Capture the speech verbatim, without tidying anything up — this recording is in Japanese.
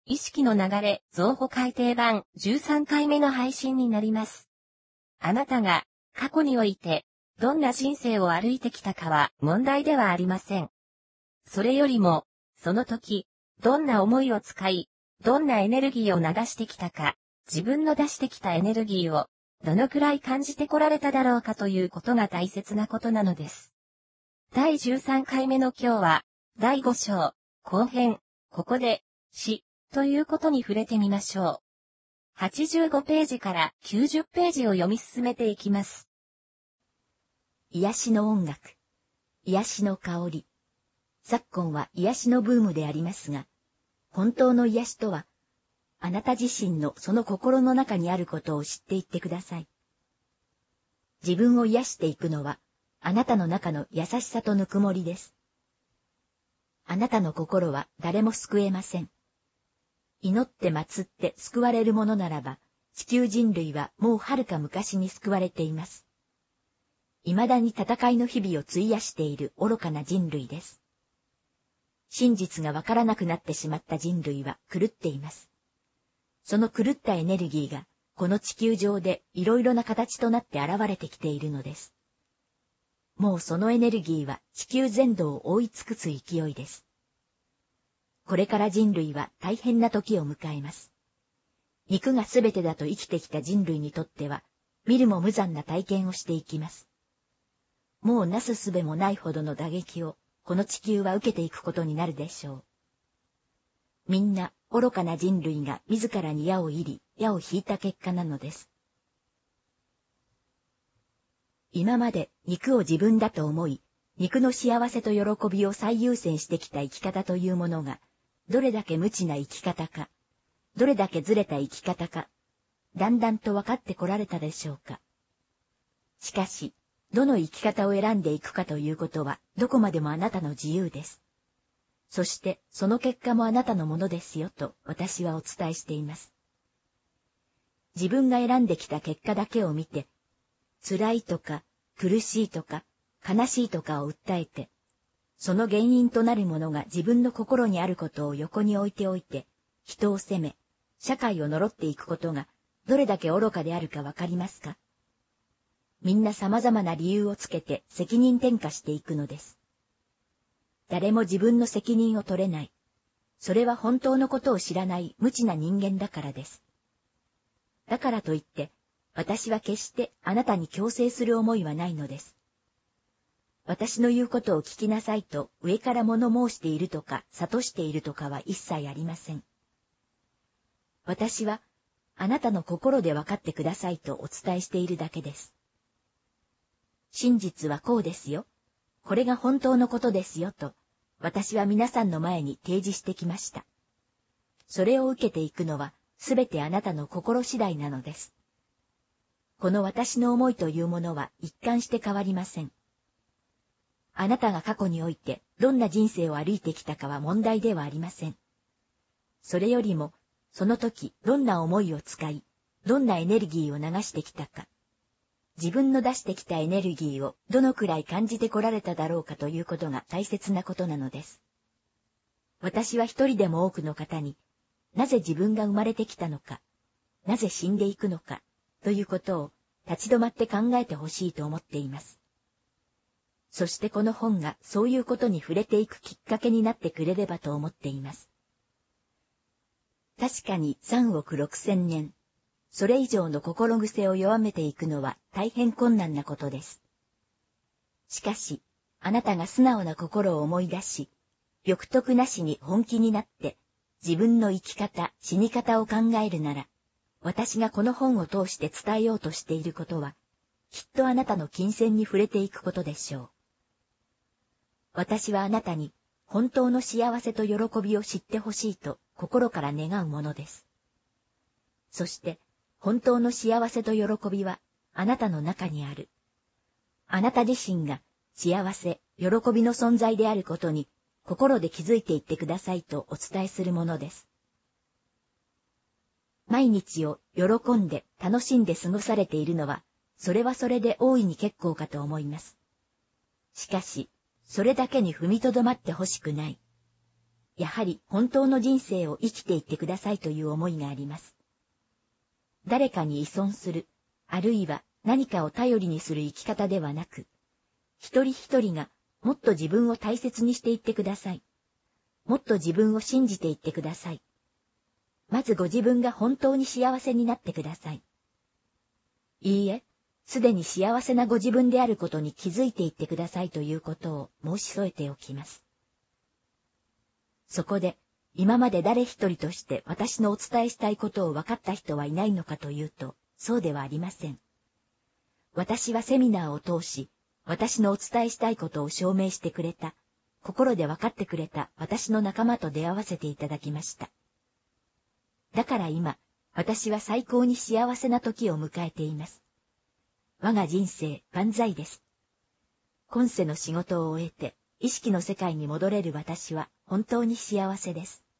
意識の流れ増補改訂版じゅうさんかいめの配信になります。あなたが過去においてどんな人生を歩いてきたかは問題ではありません。それよりも、その時、どんな思いを使い、どんなエネルギーを流してきたか、自分の出してきたエネルギーをどのくらい感じてこられただろうかということが大切なことなのです。だいじゅうさんかいめの今日は、だいご章、後編、ここで、死、ということに触れてみましょう。はちじゅうごページからきゅうじゅうページを読み進めていきます。 癒しの音楽、癒しの香り。昨今は癒しのブームでありますが、本当の癒しとは、あなた自身のその心の中にあることを知っていってください。自分を癒していくのは、あなたの中の優しさとぬくもりです。あなたの心は誰も救えません。祈って祀って救われるものならば、地球人類はもうはるか昔に救われています。未だに戦いの日々を費やしている愚かな人類です。真実がわからなくなってしまった人類は狂っています。その狂ったエネルギーが、この地球上でいろいろな形となって現れてきているのです。もうそのエネルギーは地球全土を覆い尽くす勢いです。これから人類は大変な時を迎えます。肉がすべてだと生きてきた人類にとっては、見るも無残な体験をしていきます。もうなすすべもないほどの打撃を、この地球は受けていくことになるでしょう。みんな愚かな人類が自らに矢を射り、矢を引いた結果なのです。今まで肉を自分だと思い、肉の幸せと喜びを最優先してきた生き方というものが、どれだけ無知な生き方か、どれだけずれた生き方か、だんだんと分かってこられたでしょうか。しかし、どの生き方を選んでいくかということは、どこまでもあなたの自由です。そして、その結果もあなたのものですよと私はお伝えしています。自分が選んできた結果だけを見て、辛いとか、苦しいとか、悲しいとかを訴えて、その原因となるものが自分の心にあることを横に置いておいて、人を責め、社会を呪っていくことが、どれだけ愚かであるかわかりますか？みんな様々な理由をつけて責任転嫁していくのです。誰も自分の責任を取れない。それは本当のことを知らない無知な人間だからです。だからといって、私は決してあなたに強制する思いはないのです。私の言うことを聞きなさいと上から物申しているとか諭しているとかは一切ありません。私はあなたの心で分かってくださいとお伝えしているだけです。真実はこうですよ。これが本当のことですよと私は皆さんの前に提示してきました。それを受けていくのはすべてあなたの心次第なのです。この私の思いというものは一貫して変わりません。あなたが過去においてどんな人生を歩いてきたかは問題ではありません。それよりも、その時どんな思いを使い、どんなエネルギーを流してきたか、自分の出してきたエネルギーをどのくらい感じてこられただろうかということが大切なことなのです。私は一人でも多くの方に、なぜ自分が生まれてきたのか、なぜ死んでいくのか、ということを立ち止まって考えてほしいと思っています。そしてこの本がそういうことに触れていくきっかけになってくれればと思っています。確かにさんおくろくせんねん、それ以上の心癖を弱めていくのは大変困難なことです。しかし、あなたが素直な心を思い出し、欲得なしに本気になって自分の生き方、死に方を考えるなら、私がこの本を通して伝えようとしていることは、きっとあなたの金銭に触れていくことでしょう。私はあなたに本当の幸せと喜びを知ってほしいと心から願うものです。そして本当の幸せと喜びはあなたの中にある。あなた自身が幸せ、喜びの存在であることに心で気づいていってくださいとお伝えするものです。毎日を喜んで楽しんで過ごされているのは、それはそれで大いに結構かと思います。しかし、それだけに踏みとどまってほしくない。 やはり本当の人生を生きていってくださいという思いがあります。誰かに依存する、あるいは何かを頼りにする生き方ではなく、一人一人がもっと自分を大切にしていってください。もっと自分を信じていってください。まずご自分が本当に幸せになってください。いいえ、すでに幸せなご自分であることに気づいていってくださいということを申し添えておきます。そこで、今まで誰一人として私のお伝えしたいことを分かった人はいないのかというと、そうではありません。私はセミナーを通し、私のお伝えしたいことを証明してくれた、心で分かってくれた私の仲間と出会わせていただきました。だから今、私は最高に幸せな時を迎えています。我が人生万歳です。今世の仕事を終えて、意識の世界に戻れる私は本当に幸せです。